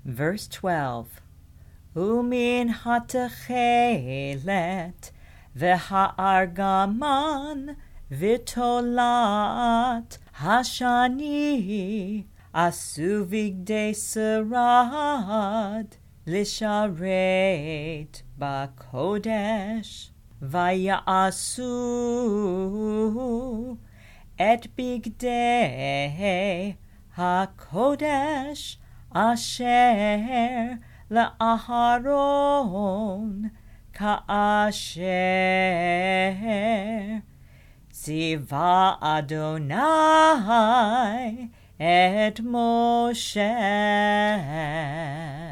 Verse 12. Umin hatachelet v'ha'argaman v'tolat hashani asu vigdei serad lisharet ba'kodesh vaya'asu et bigdei ha'kodesh asher la'aharon ka'asher tziva Adonai et Moshe.